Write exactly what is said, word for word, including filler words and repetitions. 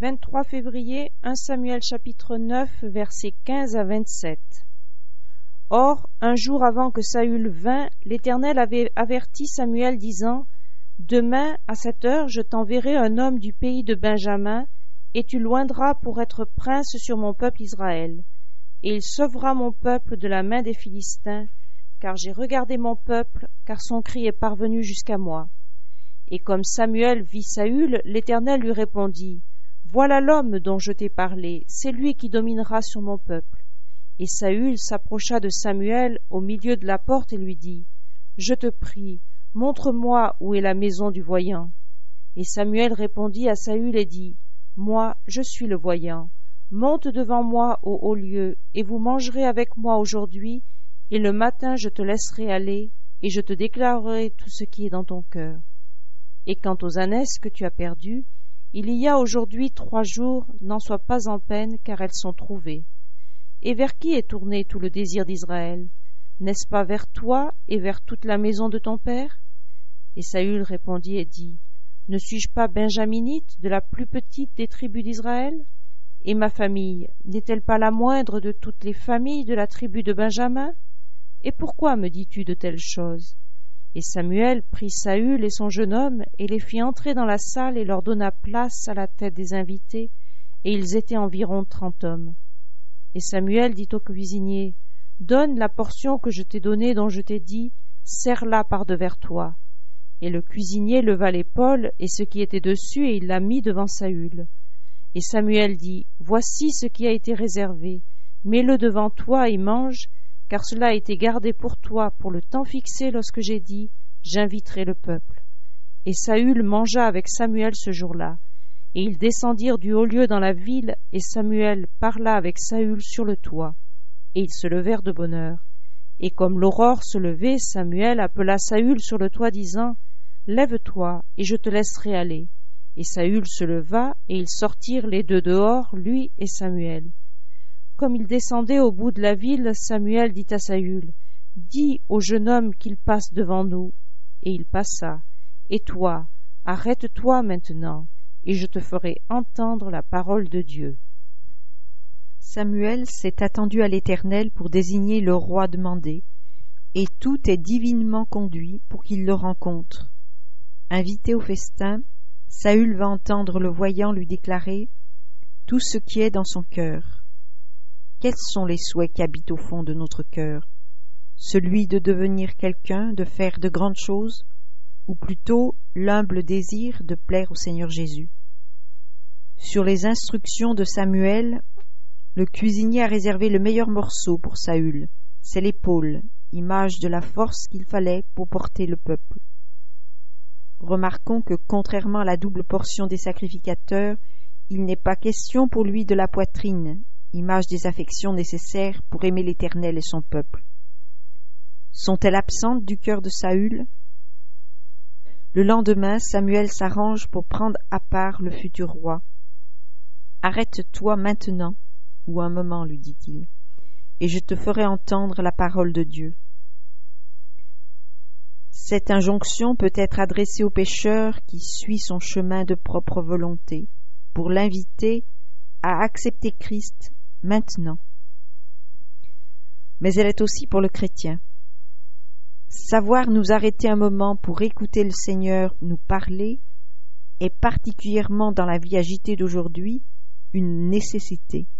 vingt-trois février, premier Samuel chapitre neuf, versets quinze à vingt-sept. Or, un jour avant que Saül vînt, l'Éternel avait averti Samuel, disant : Demain, à cette heure, je t'enverrai un homme du pays de Benjamin, et tu l'oindras pour être prince sur mon peuple Israël. Et il sauvera mon peuple de la main des Philistins, car j'ai regardé mon peuple, car son cri est parvenu jusqu'à moi. Et comme Samuel vit Saül, l'Éternel lui répondit : Voilà l'homme dont je t'ai parlé, c'est lui qui dominera sur mon peuple. Et Saül s'approcha de Samuel au milieu de la porte et lui dit : Je te prie, montre-moi où est la maison du voyant. Et Samuel répondit à Saül et dit : Moi, je suis le voyant. Monte devant moi au haut lieu, et vous mangerez avec moi aujourd'hui, et le matin je te laisserai aller, et je te déclarerai tout ce qui est dans ton cœur. Et quant aux ânesses que tu as perdues, il y a aujourd'hui trois jours, n'en sois pas en peine, car elles sont trouvées. Et vers qui est tourné tout le désir d'Israël ? N'est-ce pas vers toi et vers toute la maison de ton père ? Et Saül répondit et dit : Ne suis-je pas benjaminite, de la plus petite des tribus d'Israël ? Et ma famille n'est-elle pas la moindre de toutes les familles de la tribu de Benjamin ? Et pourquoi me dis-tu de telles choses ? Et Samuel prit Saül et son jeune homme, et les fit entrer dans la salle, et leur donna place à la tête des invités, et ils étaient environ trente hommes. Et Samuel dit au cuisinier : Donne la portion que je t'ai donnée, dont je t'ai dit : Serre-la par-devers toi. Et le cuisinier leva l'épaule, et ce qui était dessus, et il l'a mis devant Saül. Et Samuel dit : Voici ce qui a été réservé, mets-le devant toi et mange, car cela a été gardé pour toi pour le temps fixé lorsque j'ai dit : J'inviterai le peuple. Et Saül mangea avec Samuel ce jour-là. Et ils descendirent du haut lieu dans la ville, et Samuel parla avec Saül sur le toit. Et ils se levèrent de bonne heure. Et comme l'aurore se levait, Samuel appela Saül sur le toit, disant : Lève-toi, et je te laisserai aller. Et Saül se leva, et ils sortirent les deux dehors, lui et Samuel. Comme il descendait au bout de la ville, Samuel dit à Saül : Dis au jeune homme qu'il passe devant nous. Et il passa. Et toi, arrête-toi maintenant, et je te ferai entendre la parole de Dieu. Samuel s'est attendu à l'Éternel pour désigner le roi demandé, et tout est divinement conduit pour qu'il le rencontre. Invité au festin, Saül va entendre le voyant lui déclarer tout ce qui est dans son cœur. Quels sont les souhaits qui habitent au fond de notre cœur ? Celui de devenir quelqu'un, de faire de grandes choses, ou plutôt l'humble désir de plaire au Seigneur Jésus. Sur les instructions de Samuel, le cuisinier a réservé le meilleur morceau pour Saül, c'est l'épaule, image de la force qu'il fallait pour porter le peuple. Remarquons que, contrairement à la double portion des sacrificateurs, il n'est pas question pour lui de la poitrine, image des affections nécessaires pour aimer l'Éternel et son peuple. Sont-elles absentes du cœur de Saül ? Le lendemain, Samuel s'arrange pour prendre à part le futur roi. « Arrête-toi maintenant, ou un moment, lui dit-il, et je te ferai entendre la parole de Dieu. » Cette injonction peut être adressée au pécheur qui suit son chemin de propre volonté, pour l'inviter à accepter Christ maintenant. Mais elle est aussi pour le chrétien. Savoir nous arrêter un moment pour écouter le Seigneur nous parler est particulièrement dans la vie agitée d'aujourd'hui une nécessité.